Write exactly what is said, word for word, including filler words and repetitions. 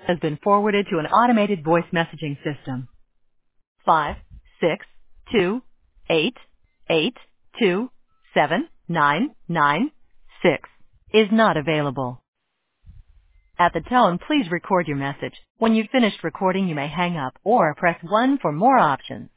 has been forwarded to an automated voice messaging system. Five six two eight eight two seven nine nine six is not available. At the tone, please record your message. When you've finished recording, you may hang up or press one for more options.